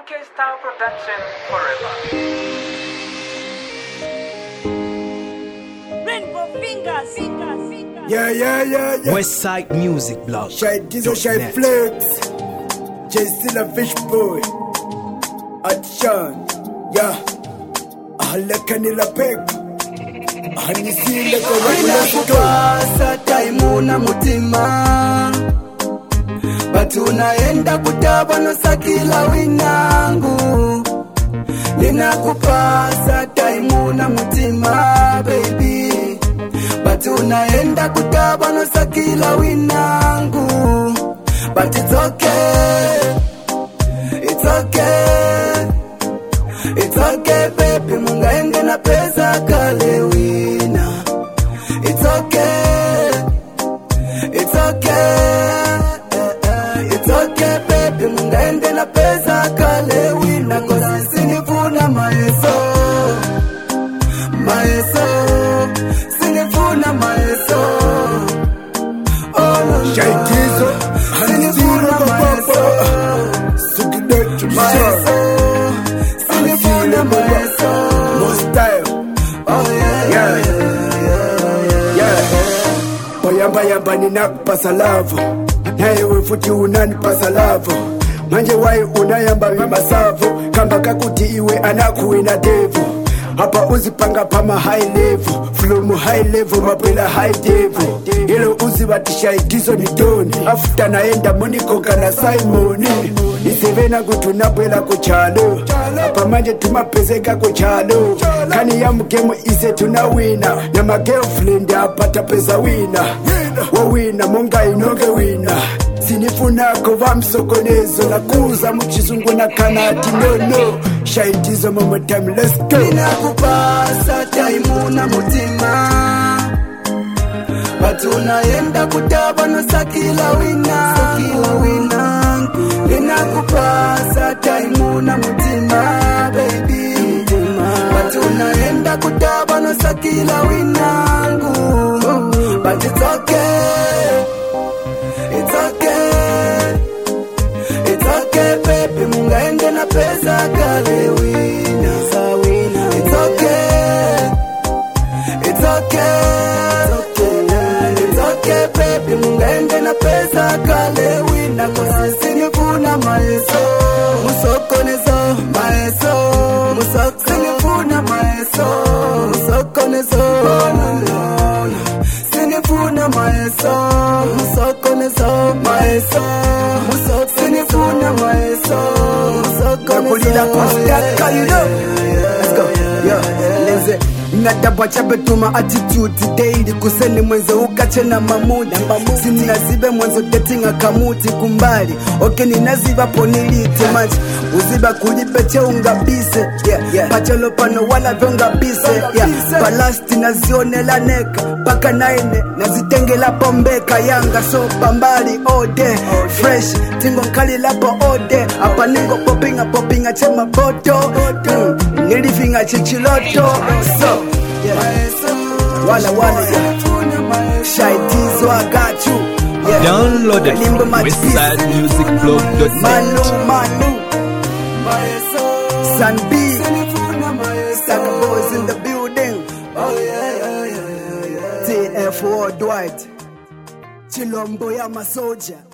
K-Style production forever. Rainbow fingers. Yeah. Westside Music Blog. Shy Diesel, Shy Flex. Jay Still a Fish Boy. Action. Yeah. Ahalakani pek. Ahanisile kwa Ninakupasa taimuna mutima Batunaenda kutabano sakila winangu Ninakupasa taimuna mutima baby Batunaenda kutabano sakila winangu But it's okay It's okay It's okay baby mungaende na pesa kale wina It's okay It's okay It's okay baby mungaende na pesa kale wina Cause sinifuna maeso Sinifuna maeso Oh no Shy Diesel. Sinifuna maeso Sukidechu Maeso Sinifuna maeso More style. Oh yeah Yamba ninakupasa lavo. Naye wefuti unanipasa lavo. Manje wai unayamba vimasavu. Kamba kakuti iwe anakuina devu. Hapa uzipanga pama high level. Flumu high level mapela high devil. Hilo uzibatisha igizo ni doni. Afuta naenda monikoka na Simoni. Nisevena kutunapwela kuchalo. Hapa manje tumapezeka kuchalo. Kani ya mgemu ise tunawina. Na magirlfriend apata pesa wina. Wawina monga inoge wina. Sinifuna kova msokonezo. Na kuza mchizungu na kanati no. Shy Diesel mama time, let's go. Ninakupasa taimuna mutima Batunaenda kutabano sakila wina Ninakupasa taimuna mutima baby Batunaenda kutabano sakila winangu But it's okay It's okay It's okay baby mungaende na pesa kale wina It's okay It's okay It's okay baby mungaende na pesa kale wina Cause sinifuna maeso Musokonezo maeso Sinifuna maeso Musokonezo Sinifuna maeso Musokonezo maeso Sinifuna maeso Nakulila constant kalilo. Let's go, yeah, lenze Nadabwa chabetuma attitude daily Kuseni mwenzo ukache na mamudi Sinazibe mwenzo dating akamuti kumbali Okay ninaziba ponilite machi Uziba kulipeche ungabise Pachalo pano wala vyongabise Palasti nazionela neka Paka naine nazitengela pombeka Yanga so pambali all day Fresh tingo nkali lapo all day Apa ningo poppinga chema boto Nilifinga chichiloto So Wala Shy Diesel I got you Download it from westsidemusicblog.net. Manu San B Stack boys in the building TF Worldwide Chilombo ya masoja